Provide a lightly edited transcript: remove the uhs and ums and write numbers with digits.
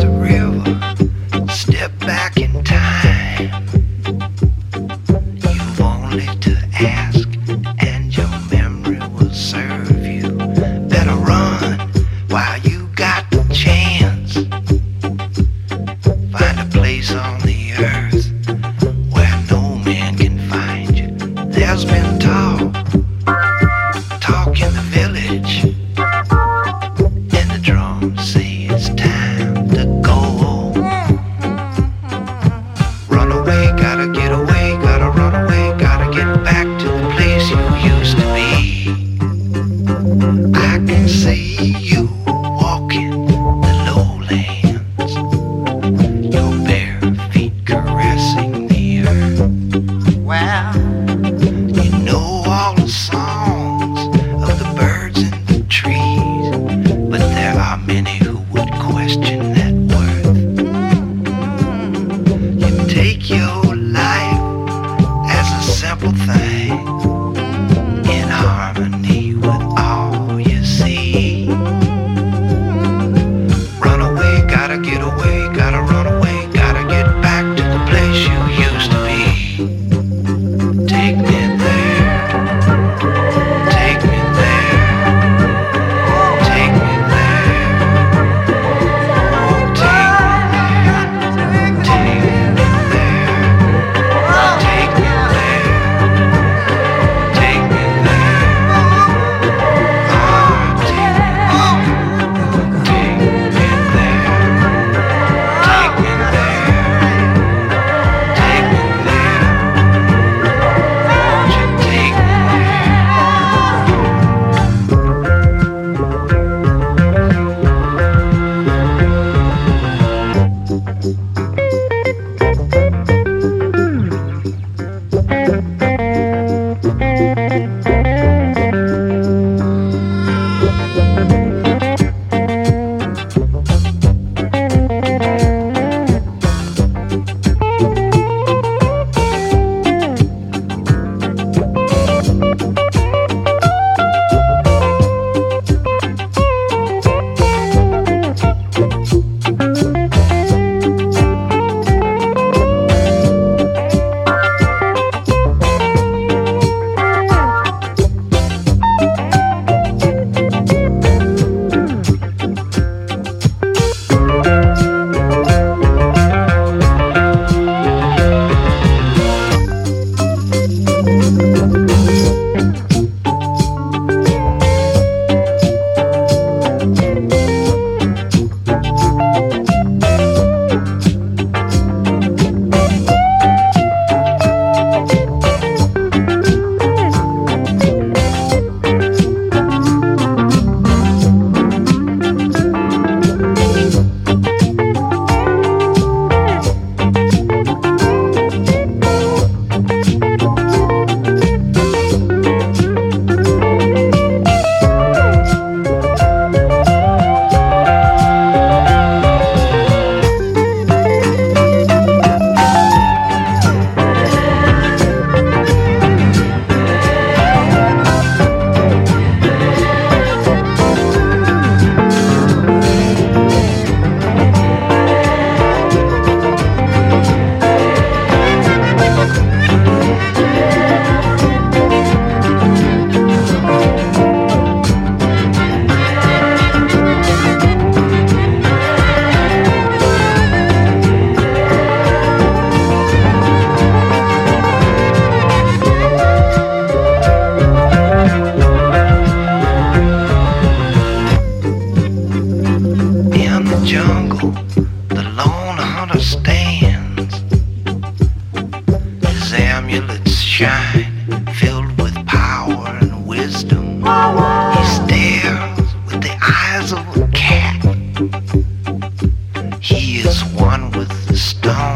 the river, step back in time. You've only to ask, and your memory will serve you. Better run while you got the chance. Find a place on the earth where no man can find you. There's been talk in the village, and the drums say it's time to go. Run away, gotta get away, gotta run away, gotta get back to the place you used to be. I can see you walking the lowlands, your bare feet caressing the earth. Wow, you know all the songs of the birds and the trees, but there are many who would question that worth. You take your life as a simple thing, in harmony with all you see. Run away, gotta get away, gotta run away, gotta get back to the place you used to be. Take me there, take me there, take me there, oh, take me there, take me there, take me there, take me there, oh, take me there, take me there, take me there, take me there, won't you take me jungle, the lone hunter stands. His amulets shine, filled with power and wisdom. He stares with the eyes of a cat. He is one with the stone.